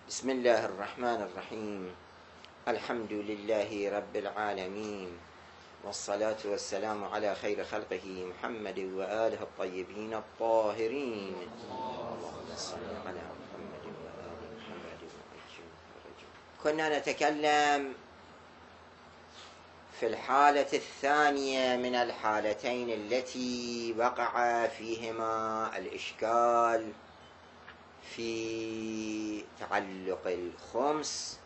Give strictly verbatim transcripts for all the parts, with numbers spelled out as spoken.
بسم الله الرحمن الرحيم. الحمد لله رب العالمين، والصلاة والسلام على خير خلقه محمد وآله الطيبين الطاهرين. اللهم صل على محمد وآل محمد وعجل فرجه. كنا نتكلم في الحالة الثانية من الحالتين التي وقع فيهما الإشكال في تعلق الخمس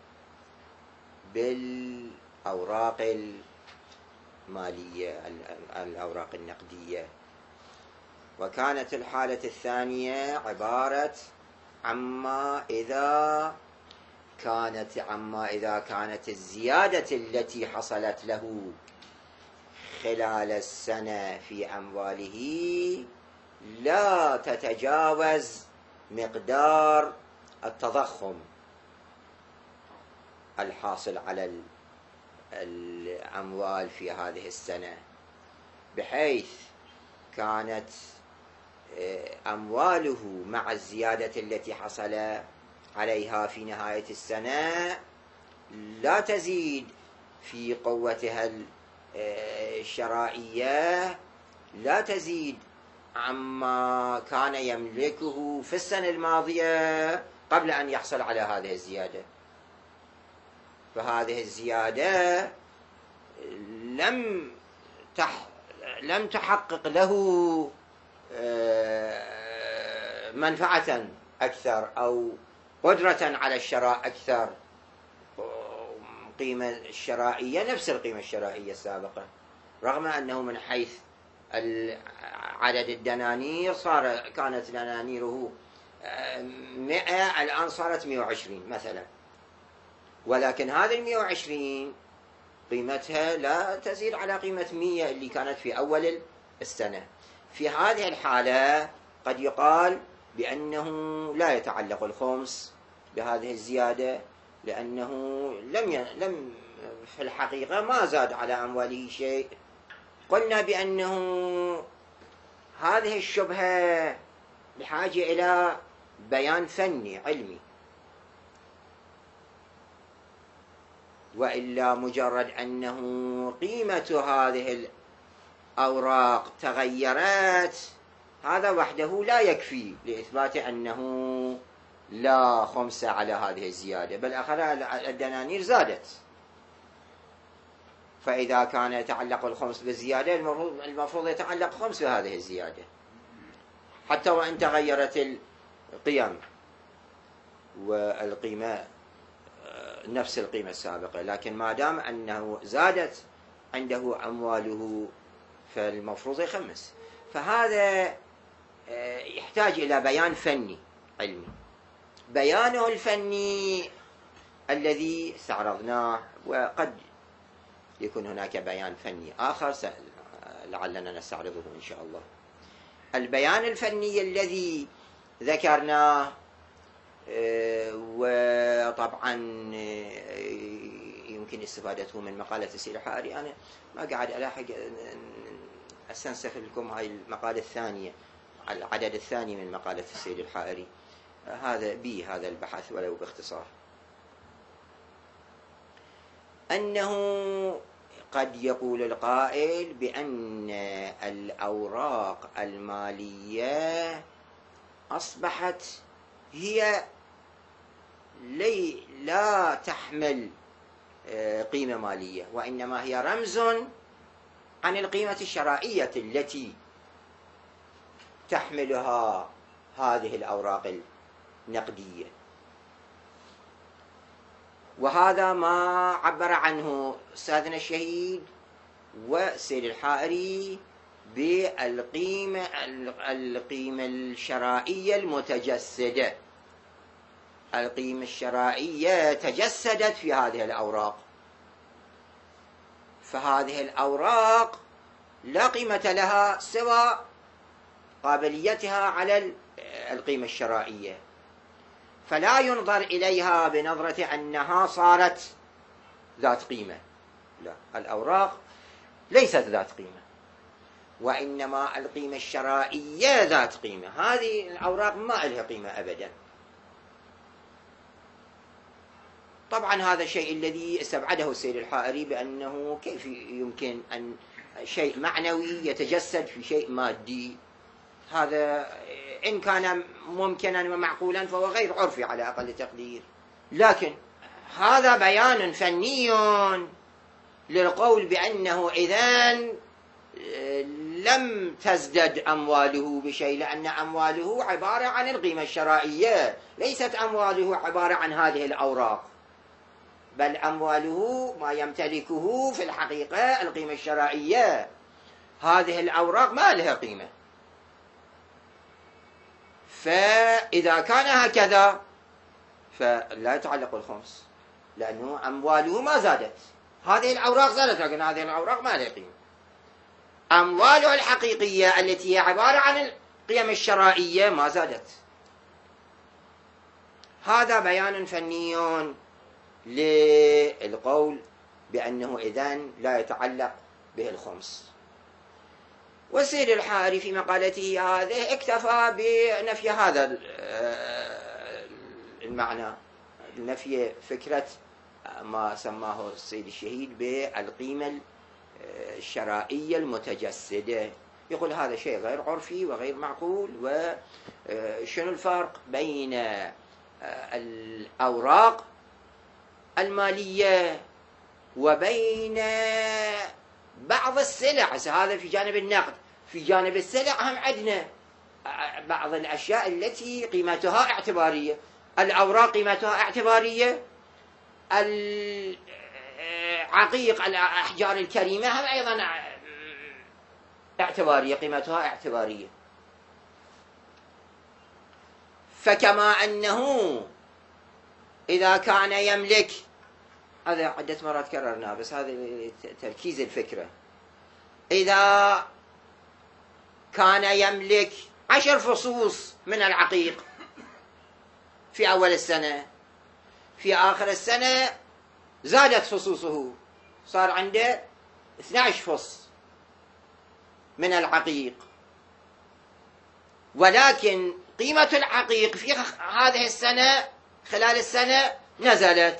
بالأوراق المالية، الأوراق النقدية. وكانت الحالة الثانية عبارة عما إذا كانت عما إذا كانت الزيادة التي حصلت له خلال السنة في أمواله لا تتجاوز مقدار التضخم الحاصل على الأموال في هذه السنة، بحيث كانت أمواله مع الزيادة التي حصل عليها في نهاية السنة لا تزيد في قوتها الشرائية، لا تزيد عما كان يملكه في السنة الماضية قبل أن يحصل على هذه الزيادة. فهذه الزيادة لم تح لم تحقق له منفعة أكثر أو قدرة على الشراء أكثر. قيمة الشرائية نفس القيمة الشرائية السابقة، رغم أنه من حيث عدد الدنانير صار كانت دنانيره مئة، الآن صارت مئة وعشرين مثلا، ولكن هذه المئة وعشرين قيمتها لا تزيد على قيمة مئة اللي كانت في أول السنة. في هذه الحالة قد يقال بأنه لا يتعلق الخمس بهذه الزيادة، لأنه لم ي... لم في الحقيقة ما زاد على أمواله شيء. قلنا بأنه هذه الشبهة بحاجة إلى بيان فني علمي، وإلا مجرد أنه قيمة هذه الأوراق تغيرت هذا وحده لا يكفي لإثبات أنه لا خمسة على هذه الزيادة، بل آخر الدنانير زادت. فإذا كان يتعلق الخمس بالزيادة المفروض يتعلق خمس بهذه الزيادة، حتى وإن تغيرت القيم والقيمة نفس القيمة السابقة، لكن ما دام أنه زادت عنده أمواله فالمفروض يخمس. فهذا يحتاج إلى بيان فني علمي. بيانه الفني الذي استعرضناه، وقد يكون هناك بيان فني آخر لعلنا نستعرضه إن شاء الله. البيان الفني الذي ذكرناه، وطبعا يمكن استفادته من مقالة السيد الحائري، أنا ما قاعد ألاحق أستنسخ لكم هاي المقالة الثانية، العدد الثاني من مقالة السيد الحائري، هذا بي هذا البحث ولو باختصار، أنه قد يقول القائل بأن الأوراق المالية أصبحت هي لي لا تحمل قيمة مالية، وإنما هي رمز عن القيمة الشرائية التي تحملها هذه الأوراق النقدية. وهذا ما عبر عنه أستاذنا الشهيد والسيد الحائري بالقيمة القيمة الشرائية المتجسدة. القيمة الشرائية تجسدت في هذه الأوراق، فهذه الأوراق لا قيمة لها سوى قابليتها على القيمة الشرائية، فلا ينظر إليها بنظرة أنها صارت ذات قيمة، لا، الأوراق ليست ذات قيمة، وإنما القيمة الشرائية ذات قيمة. هذه الأوراق ما لها قيمة أبدا، طبعا هذا الشيء الذي استبعده السيد الحائري، بأنه كيف يمكن أن شيء معنوي يتجسد في شيء مادي. هذا إن كان ممكنا ومعقولا فهو غير عرفي على أقل تقدير. لكن هذا بيان فني للقول بأنه إذن لم تزدد أمواله بشيء، لأن أمواله عبارة عن القيمة الشرائية، ليست أمواله عبارة عن هذه الأوراق، بل أمواله ما يمتلكه في الحقيقة القيمة الشرائية. هذه الأوراق ما لها قيمة. فإذا كان هكذا فلا يتعلق الخمس، لأنه أمواله ما زادت. هذه الأوراق زادت، لكن هذه الأوراق ما لها قيمة. أمواله الحقيقية التي هي عبارة عن القيم الشرائية ما زادت. هذا بيان فني للقول بأنه إذن لا يتعلق به الخمس. والسيد الحائري في مقالته هذه اكتفى بنفي هذا المعنى، نفي فكرة ما سماه السيد الشهيد بالقيمة الشرائية المتجسدة. يقول هذا شيء غير عرفي وغير معقول. وشنو الفرق بين الأوراق المالية وبين بعض السلع؟ هذا في جانب النقد. في جانب السلع هم عندنا بعض الأشياء التي قيمتها اعتبارية. الأوراق قيمتها اعتبارية، العقيق الأحجار الكريمة هم أيضا اعتبارية، قيمتها اعتبارية. فكما أنه إذا كان يملك، هذا عدة مرات كررنا بس هذا تركيز الفكرة، إذا كان يملك عشر فصوص من العقيق في أول السنة، في آخر السنة زادت فصوصه، صار عنده اثني عشر فص من العقيق، ولكن قيمة العقيق في هذه السنة خلال السنة نزلت،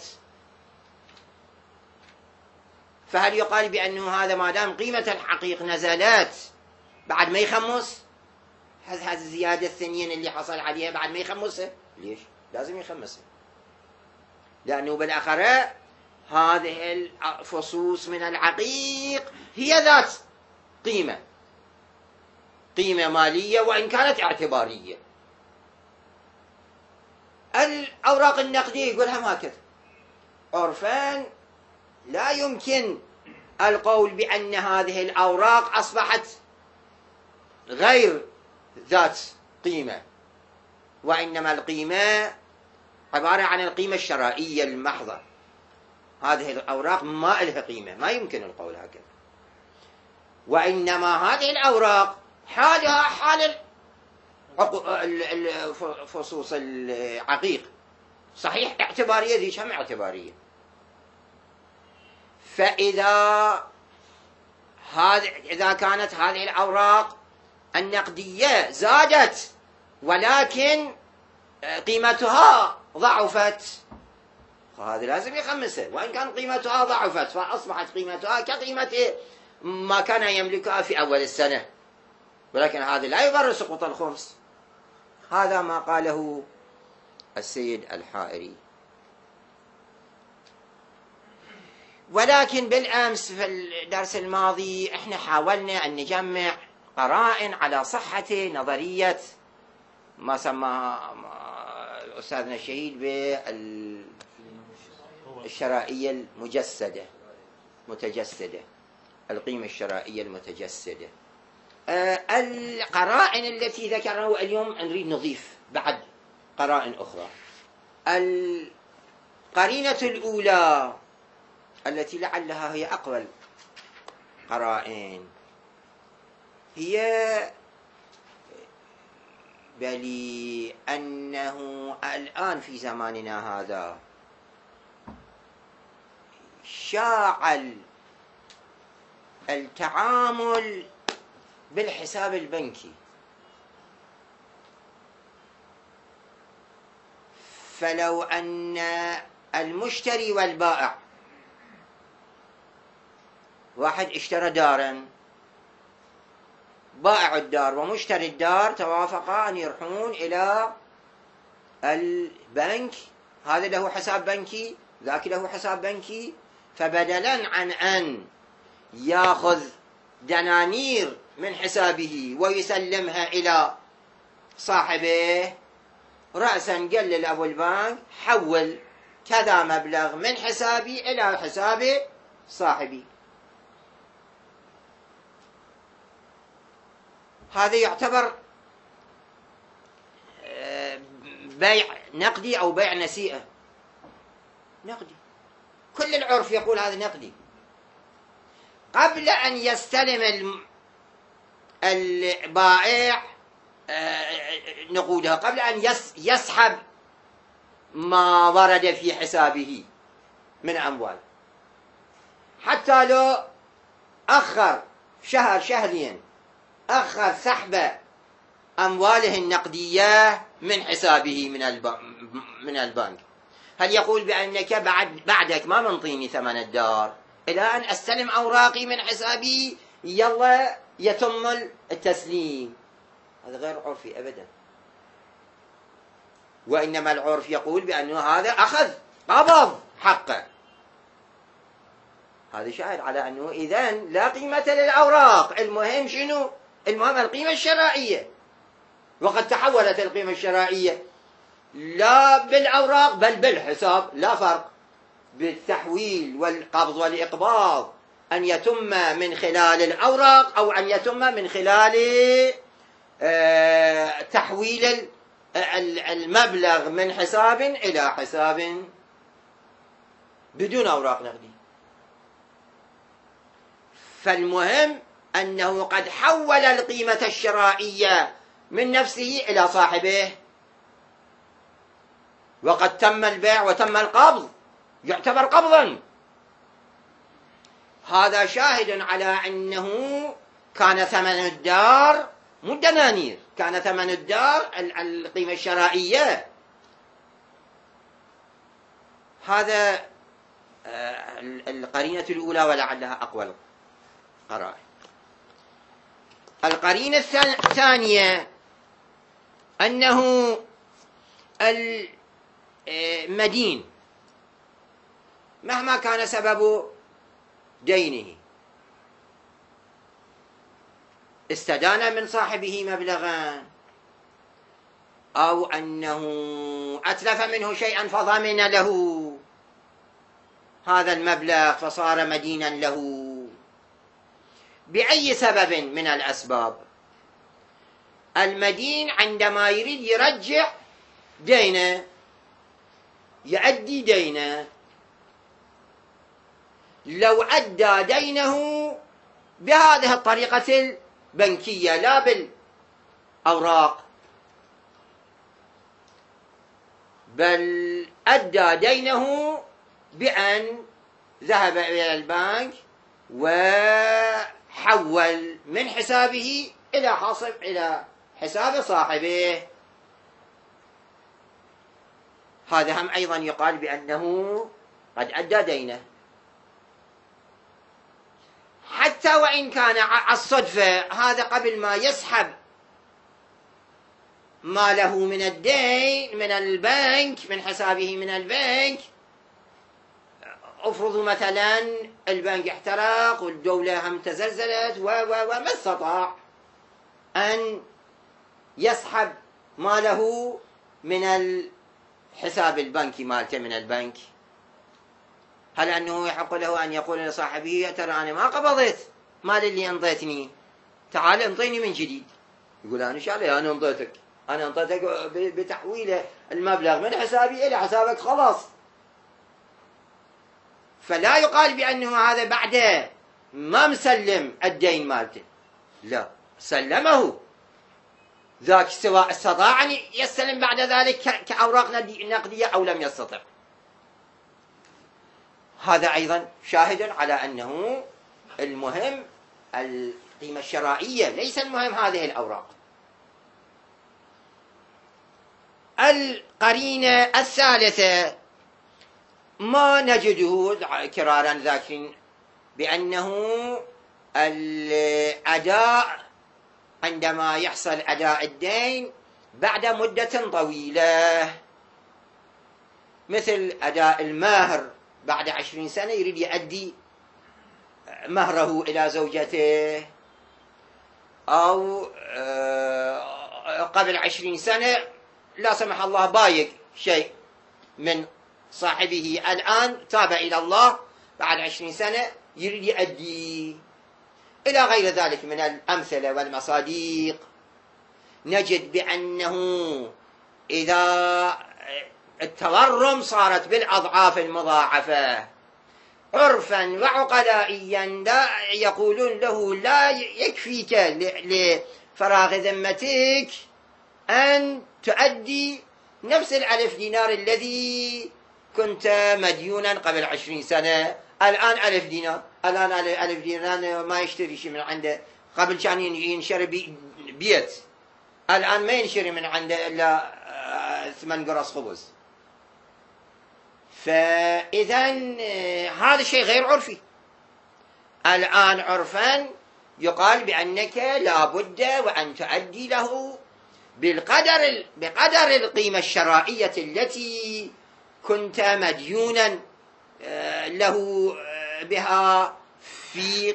فهل يقال بأنه هذا ما دام قيمة العقيق نزلت بعد ما يخمس؟ هذه الزيادة الثانية اللي حصل عليها بعد ما يخمسها؟ ليش؟ لازم يخمسها، لأنه بالآخرة هذه الفصوص من العقيق هي ذات قيمة، قيمة مالية وإن كانت اعتبارية. الأوراق النقدية يقولها هكذا عرفان، لا يمكن القول بأن هذه الأوراق أصبحت غير ذات قيمة، وإنما القيمة عبارة عن القيمة الشرائية المحضة. هذه الأوراق ما لها قيمة، ما يمكن القول هكذا. وإنما هذه الأوراق حالها حال فصوص العقيق، صحيح اعتبارية، ذيك هم اعتبارية. فإذا هذا إذا كانت هذه الأوراق النقدية زادت ولكن قيمتها ضعفت، فهذا لازم يخمسها، وإن كان قيمتها ضعفت فأصبحت قيمتها كقيمة ما كان يملكها في أول السنة، ولكن هذا لا يبرر سقوط الخمس. هذا ما قاله السيد الحائري. ولكن بالأمس في الدرس الماضي احنا حاولنا أن نجمع قرائن على صحة نظرية ما سماها أستاذنا الشهيد بالشرائية المجسدة متجسدة، القيمة الشرائية المتجسدة. القرائن التي ذكرناه اليوم نريد نضيف بعد قرائن أخرى. القرينة الأولى التي لعلها هي أقوى قرائن هي بل أنه الآن في زماننا هذا شاع التعامل بالحساب البنكي، فلو أن المشتري والبائع. واحد اشترى دارا، بائع الدار ومشتري الدار توافقا أن يروحون إلى البنك، هذا له حساب بنكي ذاك له حساب بنكي، فبدلا عن أن يأخذ دنانير من حسابه ويسلمها إلى صاحبه، رأسا قال لأبو البنك حول كذا مبلغ من حسابي إلى حساب صاحبي. هذا يعتبر بيع نقدي أو بيع نسيئة. نقدي، كل العرف يقول هذا نقدي. قبل أن يستلم البائع نقودها، قبل أن يسحب ما ورد في حسابه من أموال، حتى لو أخر شهر شهرين أخر سحب أمواله النقدية من حسابه من من البنك، هل يقول بأنك بعد بعدك ما منطيني ثمن الدار إلى أن أستلم أوراقي من حسابي يلا يتم التسليم؟ هذا غير عرفي أبدا. وإنما العرف يقول بأنه هذا أخذ قبض حقه. هذا شاهد على أنه إذن لا قيمة للأوراق، المهم شنو؟ المهم القيمة الشرائية. وقد تحولت القيمة الشرائية لا بالأوراق بل بالحساب، لا فرق. بالتحويل والقبض والإقباض أن يتم من خلال الأوراق أو أن يتم من خلال تحويل المبلغ من حساب إلى حساب بدون أوراق نقدية. فالمهم أنه قد حول القيمة الشرائية من نفسه إلى صاحبه، وقد تم البيع وتم القبض، يعتبر قبضا. هذا شاهد على أنه كان ثمن الدار مو دنانير، كان ثمن الدار القيمة الشرائية. هذا القرينة الأولى ولعلها أقوى القرائن. القرينة الثانية أنه المدين مهما كان سبب دينه استدان من صاحبه مبلغا، أو أنه أتلف منه شيئا فضمن له هذا المبلغ فصار مدينا له بأي سبب من الأسباب، المدين عندما يريد يرجع دينه يؤدي دينه، لو أدى دينه بهذه الطريقة البنكية لا بالأوراق، بل أدى دينه بأن ذهب إلى البنك وحول من حسابه إلى حاصل إلى حساب صاحبه، هذا هم أيضا يقال بأنه قد أدى دينه، حتى وإن كان الصدفة هذا قبل ما يسحب ما له من الدين من البنك من حسابه من البنك. افرضوا مثلا البنك احترق والدولة هم تزلزلت وما استطاع أن يسحب ماله من الحساب البنكي مالته من البنك، هل أنه يحق له أن يقول لصاحبه ترى أنا ما قبضت مال اللي انطيتني، تعال انطيني من جديد؟ يقول أنا شالي أنا انطيتك أنا انطيتك بتحويل المبلغ من حسابي إلى حسابك خلاص. فلا يقال بأنه هذا بعد ما مسلم الدين مالته، لا، سلمه ذاك سواء استطاع أن يستلم بعد ذلك كأوراق نقدية أو لم يستطع. هذا أيضا شاهد على أنه المهم القيمة الشرائية ليس المهم هذه الأوراق. القرينة الثالثة ما نجده كرارا ذاكرين بأنه الأداء عندما يحصل أداء الدين بعد مدة طويلة، مثل أداء المهر بعد عشرين سنة يريد يؤدي مهره إلى زوجته، أو قبل عشرين سنة لا سمح الله بايق شيء من صاحبه، الآن تاب إلى الله بعد عشرين سنة يريد يؤدي، إلى غير ذلك من الأمثلة والمصاديق. نجد بأنه إذا التورم صارت بالأضعاف المضاعفة عرفا وعقلائيا لا يقولون له لا يكفيك لفراغ ذمتك أن تؤدي نفس الألف دينار الذي كنت مديونا قبل عشرين سنة، الآن ألف دينار، الآن ألف دينار ما يشتري شيء من عنده، قبل كان ينشري بيت، الآن ما ينشري من عنده إلا ثمان قرص خبز. فإذا هذا شيء غير عرفي. الآن عرفا يقال بأنك لا بد وأن تؤدي له بالقدر بقدر القيمة الشرائية التي كنت مديونا له بها في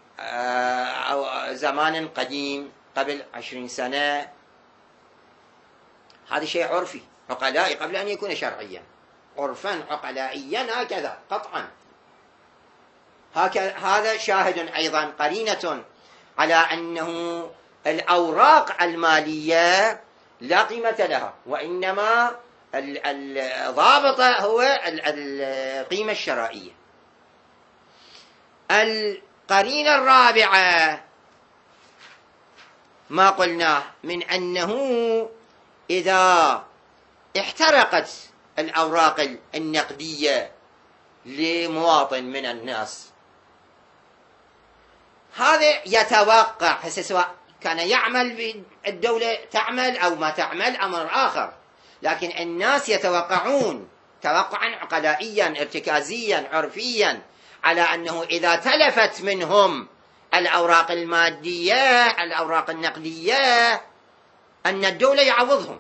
زمان قديم قبل عشرين سنة. هذا شيء عرفي عقلائي قبل أن يكون شرعيا، عرفا عقلائيا هكذا قطعا. هذا شاهد أيضا قرينة على أنه الأوراق المالية لا قيمة لها، وإنما الضابط هو القيمة الشرائية. القرينة الرابعة ما قلناه من أنه إذا احترقت الأوراق النقدية لمواطن من الناس، هذا يتوقع سواء كان يعمل الدولة تعمل أو ما تعمل أمر آخر، لكن الناس يتوقعون توقعا عقلائيا ارتكازيا عرفيا على أنه إذا تلفت منهم الأوراق المادية الأوراق النقدية أن الدولة يعوضهم.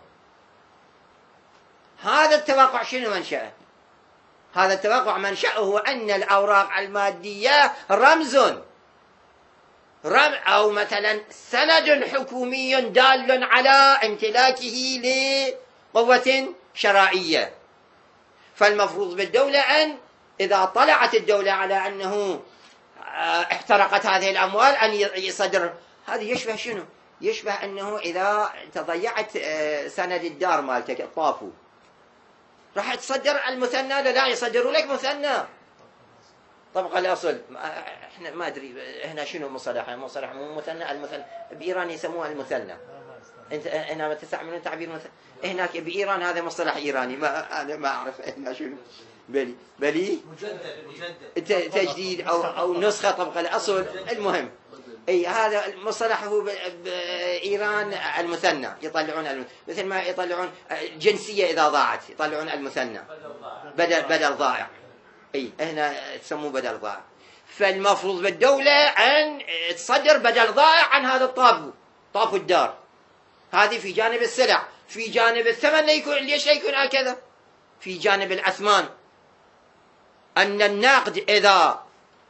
هذا التوقع شنو منشأه؟ هذا التوقع منشأه أن الأوراق المادية رمز رم أو مثلا سند حكومي دال على امتلاكه لقوة شرائية، فالمفروض بالدولة أن إذا طلعت الدولة على أنه احترقت هذه الأموال أن يصدر. هذا يشبه شنو؟ يشبه أنه إذا تضيعت سند الدار مالتك الطافو راح تصدر المثنى، لا يصدروا لك مثنى طبق الأصل. احنا ما أدري هنا شنو مصطلح مصطلح مو مثنى، المثنى بإيران يسموها المثنى، انت هنا تستعملون تعبير مثنى، هناك بإيران هذا مصطلح إيراني، ما أنا ما أعرف هنا شنو بلي بلي مجدد مجدد تجديد أو أو نسخة طبق الأصل. المهم أي هذا المصطلح هو بإيران المثنى، يطلعون المثنى. مثل ما يطلعون جنسية إذا ضاعت يطلعون المثنى بدل بدل ضائع، أي هنا تسموه بدل ضائع. فالمفروض بالدولة أن تصدر بدل ضائع عن هذا الطابو طابو الدار. هذه في جانب السلع. في جانب الثمن يكون ليش لا يكون هكذا؟ في جانب الأثمان أن النقد إذا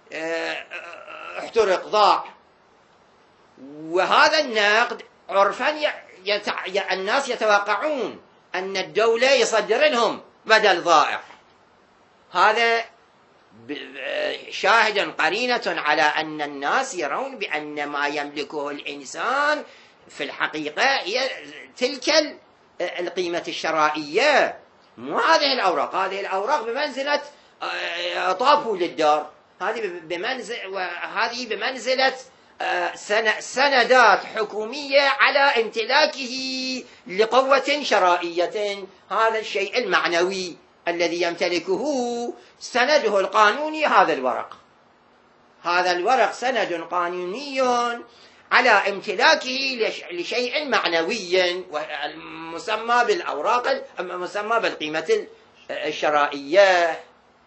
احترق ضاع، وهذا النقد عرفا يتع... الناس يتوقعون أن الدولة يصدر لهم بدل ضائع. هذا شاهد قرينة على أن الناس يرون بأن ما يملكه الإنسان في الحقيقة هي تلك القيمة الشرائية، مو هذه الأوراق. هذه الأوراق بمنزلة طافو للدار، هذه بمنزل وهذه بمنزلة سندات حكومية على امتلاكه لقوة شرائية. هذا الشيء المعنوي الذي يمتلكه سنده القانوني هذا الورق. هذا الورق سند قانوني على امتلاكه لشيء معنوي مسمى بالأوراق المسمى بالقيمة الشرائية.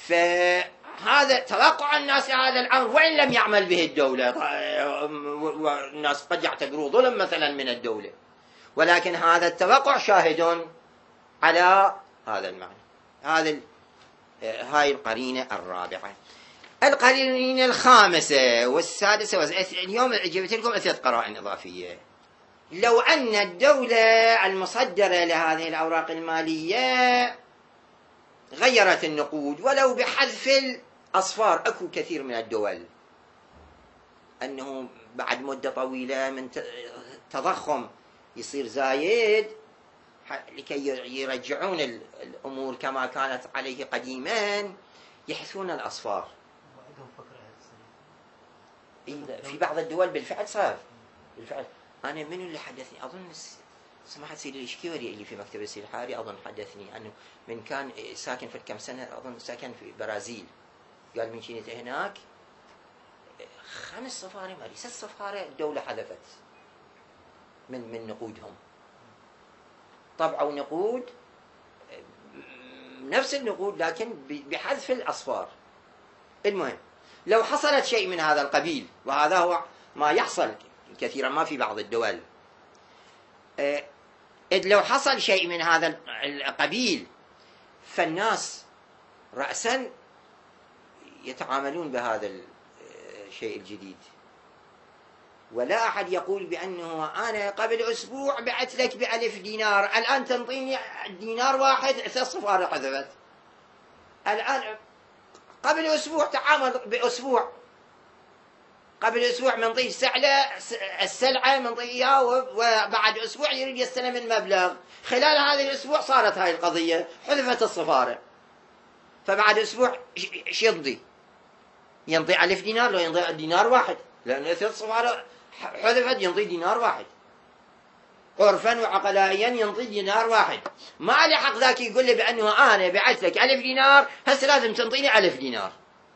فهذا توقع الناس لهذا الأمر وإن لم يعمل به الدولة، والناس قد يعتبروا ظلم مثلا من الدولة، ولكن هذا التوقع شاهد على هذا المعنى. هذا هاي القرينة الرابعة. القرينة الخامسة والسادسة والسادسة. اليوم جبت لكم ثلاث قرائن إضافية. لو أن الدولة المصدرة لهذه الأوراق المالية غيرت النقود ولو بحذف الأصفار، أكو كثير من الدول أنه بعد مدة طويلة من تضخم يصير زايد لكي يرجعون الأمور كما كانت عليه قديما يحذفون الأصفار. في بعض الدول بالفعل صار بالفعل. أنا من اللي حدثني؟ أظن سماحة سيدي الإشكيوري اللي في مكتب السيد الحاري أظن حدثني أنه من كان ساكن في كم سنة، أظن ساكن في برازيل، قال من كنت هناك خمس صفارة مالي ست صفارة الدولة حذفت من من نقودهم، طبعوا نقود نفس النقود لكن بحذف الأصفار. المهم لو حصلت شيء من هذا القبيل، وهذا هو ما يحصل كثيرا ما في بعض الدول، إذ لو حصل شيء من هذا القبيل فالناس رأسا يتعاملون بهذا الشيء الجديد، ولا أحد يقول بأنه أنا قبل أسبوع بعت لك بألف دينار، الآن تنطيني دينار واحد ثلاث صفارة حذفت. الآن قبل أسبوع تعامل بأسبوع، قبل أسبوع منطيه سعلة السلعة منطيه إياه، وبعد أسبوع يريد يستلم المبلغ. خلال هذا الأسبوع صارت هاي القضية، حذفت الصفارة. فبعد أسبوع ايش ينطي؟ ينطي ألف دينار لو ينطي دينار واحد، لأن ثلاث صفارة حذفت ينطي دينار واحد. عرفا وعقلائيا ينطي دينار واحد. ما لحق ذاك يقول لي بأنه أنا بعت لك ألف دينار هسه لازم تنطيني ألف دينار.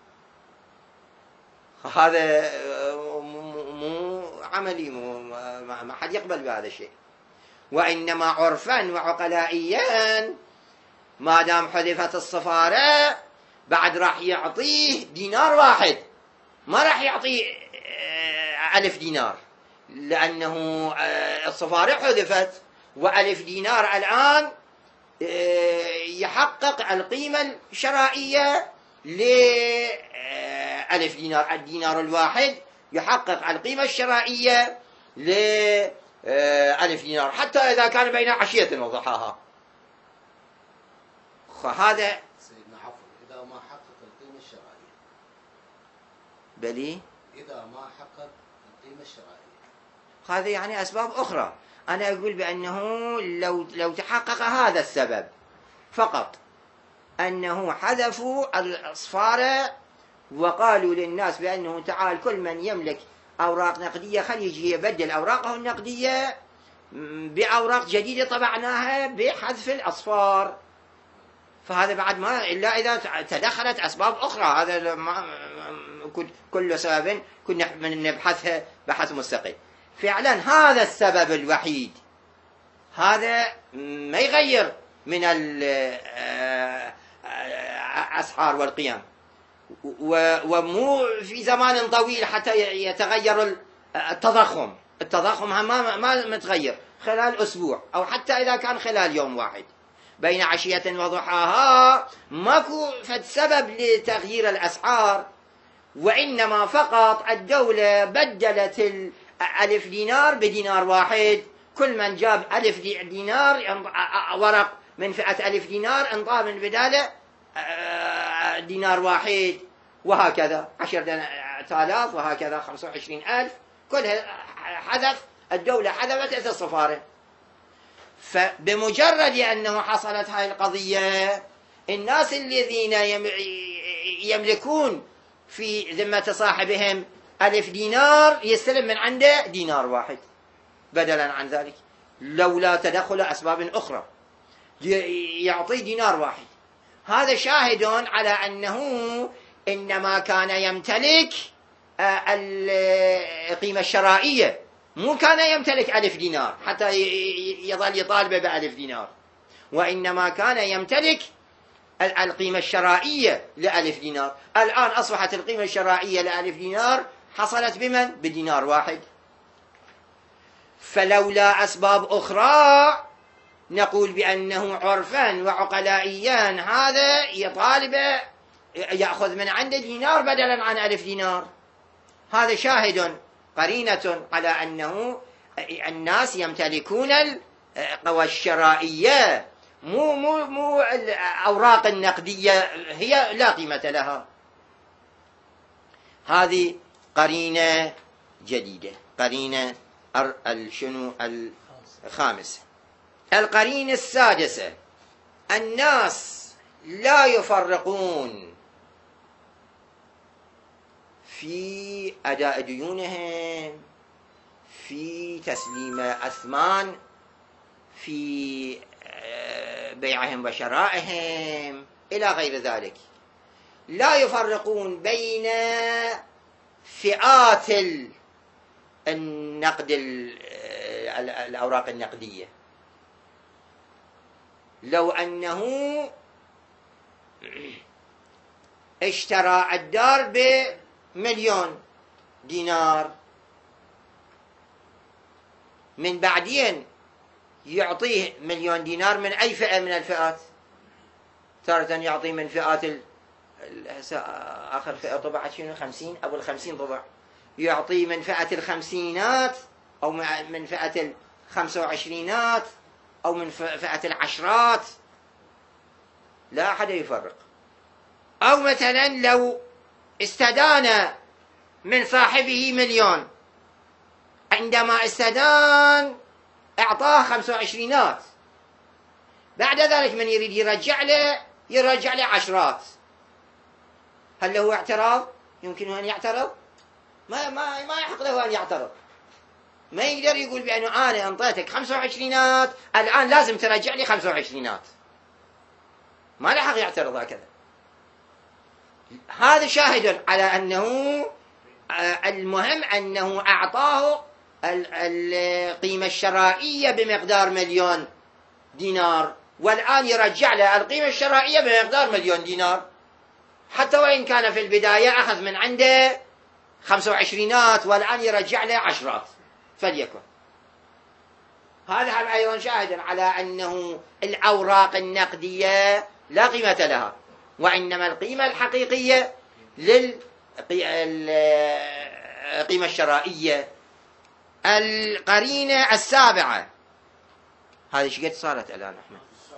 هذا مو عملي، مو ما حد يقبل بهذا الشيء. وإنما عرفا وعقلائيا ما دام حذفت الصفارة بعد راح يعطيه دينار واحد، ما راح يعطيه ألف دينار، لأنه الصفارة حذفت، وألف دينار الآن يحقق القيمة الشرائية لألف دينار. الدينار الواحد يحقق القيمة الشرائية لألف دينار حتى إذا كان بين عشية وضحاها. فهذا سيدنا عفوا إذا ما حقق القيمة الشرائية، بلي إذا ما حقق القيمة الشرائية هذا يعني أسباب أخرى. أنا أقول بأنه لو لو تحقق هذا السبب فقط، أنه حذفوا الأصفار وقالوا للناس بأنه تعال كل من يملك أوراق نقدية خلي يجي يبدل أوراقه النقدية بأوراق جديدة طبعناها بحذف الأصفار. فهذا بعد ما إلا إذا تدخلت أسباب أخرى، هذا ما كل سبب كنا نبحثها بحث مستقل. فعلا هذا السبب الوحيد، هذا ما يغير من الأسعار والقيم، ومو في زمان طويل حتى يتغير التضخم. التضخم ما ما متغير خلال أسبوع، أو حتى إذا كان خلال يوم واحد بين عشية وضحاها، ماكو فد سبب لتغيير الأسعار، وإنما فقط الدولة بدلت الألف دينار بدينار واحد. كل من جاب ألف دينار ورق من فئة ألف دينار انطاه من بداله دينار واحد، وهكذا عشرة آلاف، وهكذا خمسة وعشرين ألف. كلها حذف الدولة، حذفت إثر الصفارة. فبمجرد أنه حصلت هاي القضية، الناس الذين يملكون في ذمة صاحبهم ألف دينار يستلم من عنده دينار واحد بدلا عن ذلك، لولا تدخل أسباب أخرى يعطي دينار واحد. هذا شاهد على أنه إنما كان يمتلك القيمة الشرائية، مو كان يمتلك ألف دينار حتى يظل يطالب بألف دينار، وإنما كان يمتلك القيمة الشرائية لألف دينار. الآن أصبحت القيمة الشرائية لألف دينار حصلت بمن؟ بدينار واحد. فلولا أسباب أخرى نقول بأنه عرفا وعقلائيا هذا يطالب يأخذ من عنده دينار بدلا عن ألف دينار. هذا شاهد قرينة على أنه الناس يمتلكون القوى الشرائية، مو مو مو الأوراق النقدية هي لا قيمة لها. هذه قرينة جديدة. قرينة شنو الخامسة. القرينة السادسة: الناس لا يفرقون في أداء ديونهم، في تسليم أثمان، في بيعهم وشرائهم إلى غير ذلك. لا يفرقون بين فئات النقد، الأوراق النقدية. لو أنه اشترى الدار بمليون دينار، من بعدين يعطيه مليون دينار من أي فئة من الفئات؟ تارة يعطيه من فئات ال... آخر فئة طبعت شنو؟ خمسين، أو الخمسين طبع، يعطيه من فئة الخمسينات، أو من فئة الخمسة وعشرينات، أو من فئة العشرات. لا أحد يفرق. أو مثلا لو استدان من صاحبه مليون، عندما استدان أعطاه خمسة وعشرينات، بعد ذلك من يريد يرجع له يرجع له عشرات. هل له اعتراض؟ يمكن أن يعترض؟ ما ما ما يحق له أن يعترض. ما يقدر يقول بأنه أنا أنطيتك خمسة وعشرينات الآن لازم ترجع لي خمسة وعشرينات. ما له حق يعترض هكذا. هذا شاهد على أنه المهم أنه أعطاه القيمة الشرائية بمقدار مليون دينار، والآن يرجع له القيمة الشرائية بمقدار مليون دينار، حتى وإن كان في البداية أخذ من عنده خمسة وعشرينات والآن يرجع له عشرات فليكن. هذا أيضا شاهد على أنه الأوراق النقدية لا قيمة لها، وإنما القيمة الحقيقية للقيمة الشرائية. القرينة السابعة، هذه ايش قد صارت الآن احنا؟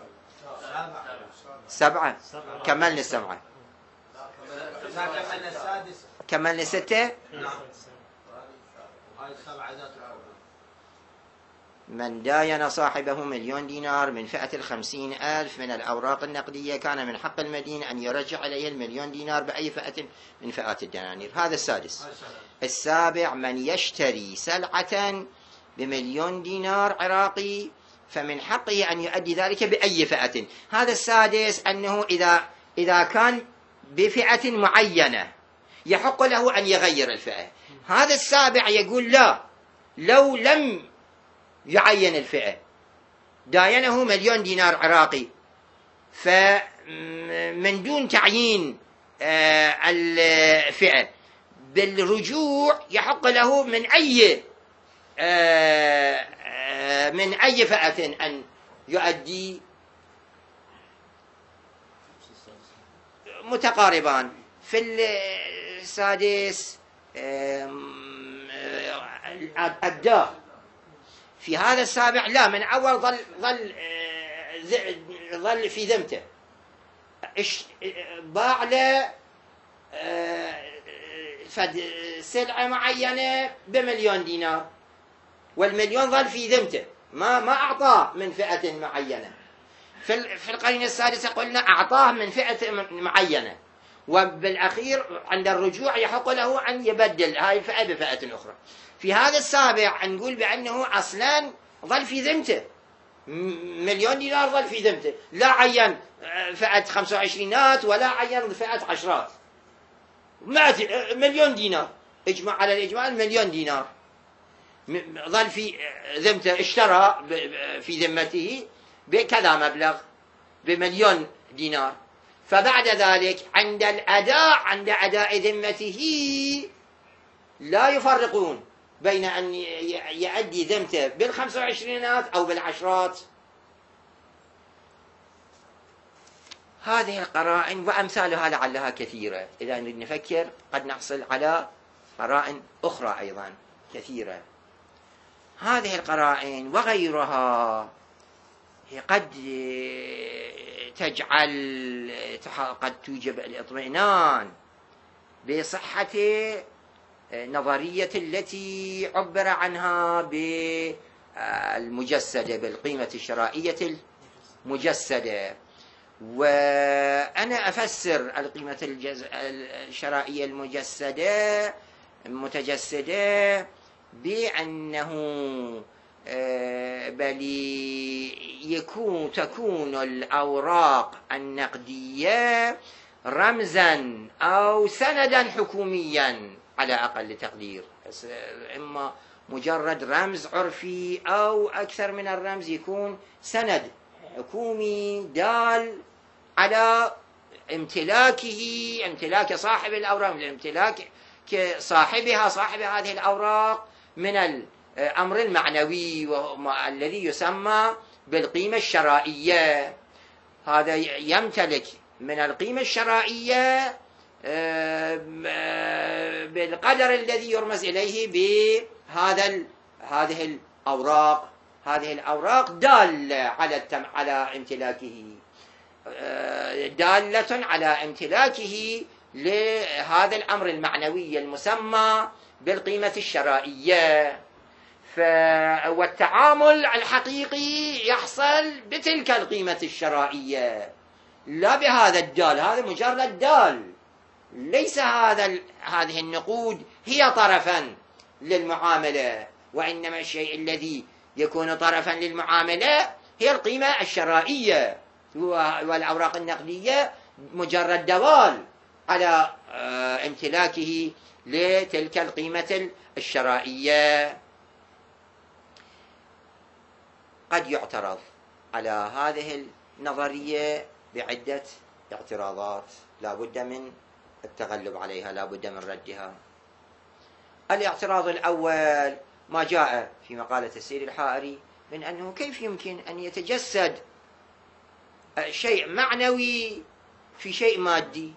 سبعة. كملنا السبعة. كملنا السادس. كملنا ستة. من داين صاحبه مليون دينار من فئة الخمسين ألف من الأوراق النقدية كان من حق المدين أن يرجع عليه المليون دينار بأي فئة من فئات الدنانير. هذا السادس. السابع: من يشتري سلعة بمليون دينار عراقي فمن حقه أن يؤدي ذلك بأي فئة. هذا السادس أنه إذا إذا كان بفئة معينة يحق له أن يغير الفئة. هذا السابع يقول لا، لو لم يعين الفئة، داينه مليون دينار عراقي، فمن دون تعيين الفئة بالرجوع يحق له من أي من أي فئة أن يؤدي. متقاربان. في السادس الدار. في هذا السابع لا، من أول ظل ظل ظل في ذمته، باع له فد سلعة معينة بمليون دينار، والمليون ظل في ذمته، ما ما أعطاه من فئة معينة. في في القرينة السادسة قلنا أعطاه من فئة معينة، وبالأخير عند الرجوع يحق له أن يبدل هاي الفئة بفئة أخرى. في هذا السابع نقول بأنه أصلا ظل في ذمته، مليون دينار ظل في ذمته، لا عين فئة خمسة وعشرينات ولا عين فئة عشرات، مليون دينار، اجمع على الإجمال مليون دينار ظل في ذمته، اشترى في ذمته بكذا مبلغ بمليون دينار، فبعد ذلك عند الأداء عند أداء ذمته لا يفرقون بين أن يؤدي ذمته بالخمس وعشرينات أو بالعشرات. هذه القرائن وأمثالها لعلها كثيرة، إذا نريد نفكر قد نحصل على قرائن أخرى أيضا كثيرة. هذه القرائن وغيرها قد تجعل قد توجب الاطمئنان بصحة نظرية التي عبر عنها بالمجسدة، بالقيمة الشرائية المجسدة. وأنا أفسر القيمة الشرائية المجسدة المتجسدة بأنه بل يكون تكون الأوراق النقدية رمزا أو سندا حكوميا على أقل تقدير، إما مجرد رمز عرفي أو أكثر من الرمز يكون سند حكومي دال على امتلاكه، امتلاك صاحب الأوراق، امتلاك صاحبها صاحب هذه الأوراق من الأمر المعنوي الذي يسمى بالقيمة الشرائية. هذا يمتلك من القيمة الشرائية بالقدر الذي يرمز إليه بهذا هذه الأوراق. هذه الأوراق دالة على التم على امتلاكه، دالة على امتلاكه لهذا الأمر المعنوي المسمى بالقيمة الشرائية. والتعامل الحقيقي يحصل بتلك القيمة الشرائية لا بهذا الدال، هذا مجرد دال، ليس هذا هذه النقود هي طرفا للمعاملة، وإنما الشيء الذي يكون طرفا للمعاملة هي القيمة الشرائية، والأوراق النقدية مجرد دوال على امتلاكه لتلك القيمة الشرائية. قد يعترض على هذه النظرية بعدة اعتراضات لا بد من التغلب عليها، لا بد من ردها. الاعتراض الأول ما جاء في مقالة السيد الحائري من أنه كيف يمكن أن يتجسد شيء معنوي في شيء مادي.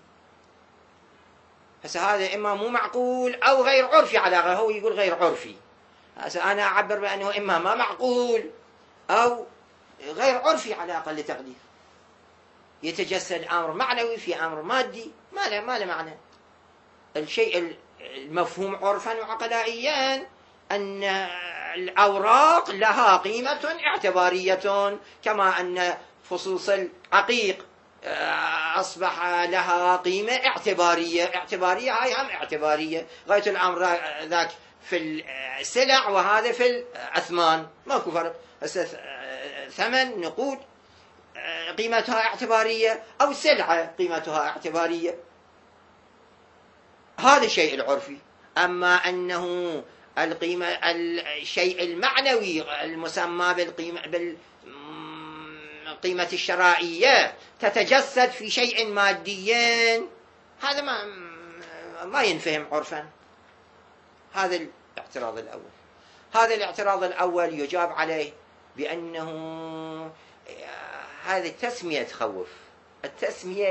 هسه هذا إما مو معقول أو غير عرفي، على هو يقول غير عرفي. هسه أنا أعبر بأنه إما ما معقول أو غير عرفي على أقل تقدير. يتجسد أمر معنوي في أمر مادي، ما له ما له معنى. الشيء المفهوم عرفا وعقلائيا أن الأوراق لها قيمة اعتبارية، كما أن فصوص العقيق أصبح لها قيمة اعتبارية. اعتبارية هاي هم اعتبارية، غاية الأمر ذاك في السلع وهذا في الأثمان، ماكو فرق. ثمن نقود قيمتها اعتبارية أو سلعة قيمتها اعتبارية، هذا الشيء العرفي. أما أنه القيمة الشيء المعنوي المسمى بالقيمة بالقيمة الشرائية تتجسد في شيء مادي، هذا ما ما ينفهم عرفا. هذا الاعتراض الأول. هذا الاعتراض الأول يجاب عليه بأنه هذه التسمية تخوف، التسمية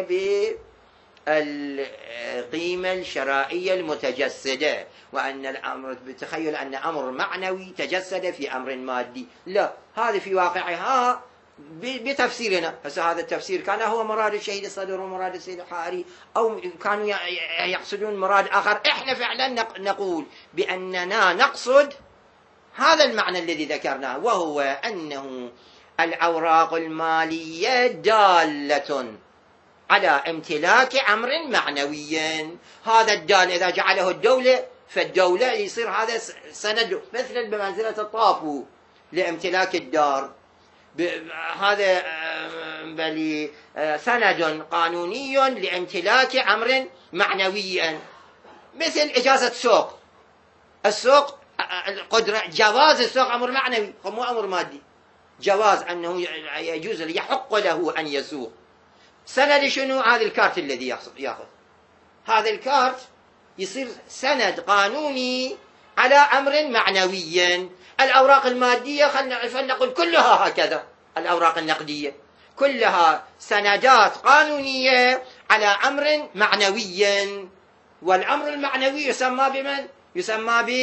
بالقيمة الشرائية المتجسدة، وأن الأمر بتخيل أن أمر معنوي تجسد في أمر مادي. لا، هذا في واقعها بتفسيرنا. هسه هذا التفسير كان هو مراد الشهيد الصدر ومراد السيد الحائري، أو كانوا يقصدون مراد آخر. إحنا فعلا نقول بأننا نقصد هذا المعنى الذي ذكرناه، وهو أنه الأوراق المالية دالة على امتلاك أمر معنوي. هذا الدال إذا جعله الدولة، فالدولة يصير هذا سند مثلا بمنزلة الطابو لامتلاك الدار. هذا بل سند قانوني لامتلاك أمر معنوي، مثل إجازة سوق. السوق القدرة، جواز السوق أمر معنوي مو أمر مادي. جواز أنه يجوز يحق له أن يسوق. سند شنو؟ هذا الكارت الذي ياخذ، هذا الكارت يصير سند قانوني على أمر معنوي. الأوراق المادية خلينا نقول كلها هكذا، الأوراق النقدية كلها سندات قانونية على أمر معنوي، والأمر المعنوي يسمى بمن؟ يسمى ب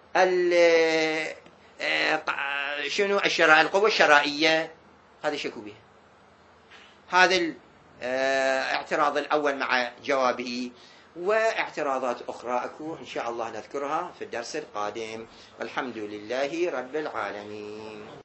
شنو؟ الشرائع، القوة الشرائية. هذا شكو بها. هذا الاعتراض الأول مع جوابه، واعتراضات أخرى أكو إن شاء الله نذكرها في الدرس القادم، والحمد لله رب العالمين.